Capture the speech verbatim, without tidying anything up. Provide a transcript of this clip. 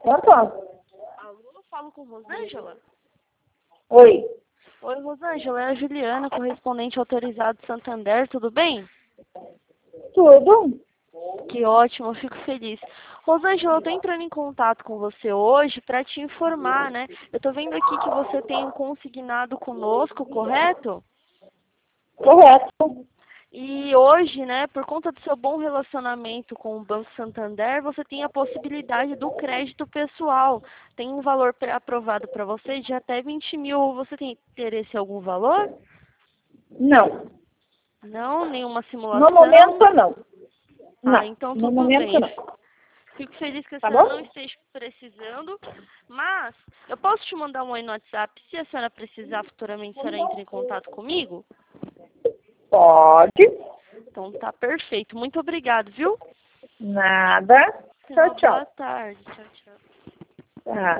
Pronto. Alô, eu falo com Rosângela? Oi. Oi, Rosângela, é a Juliana, correspondente autorizado do Santander, tudo bem? Tudo? Que ótimo, eu fico feliz. Rosângela, eu estou entrando em contato com você hoje para te informar, né? Eu estou vendo aqui que você tem um consignado conosco, correto? Correto. E hoje, né, por conta do seu bom relacionamento com o Banco Santander, você tem a possibilidade do crédito pessoal. Tem um valor pré- aprovado para você de até vinte mil. Você tem interesse em algum valor? Não. Não? Nenhuma No simulação? momento, não. Ah, Não. então No tudo momento, bem. não. Fico feliz que a Tá senhora não bom? esteja precisando, mas eu posso te mandar um oi no WhatsApp se a senhora precisar futuramente, a senhora entra em contato comigo? Pode. Então tá perfeito. Muito obrigado, viu? Nada. Tenha Tchau, uma boa tchau. tarde. Tchau, tchau. Tá.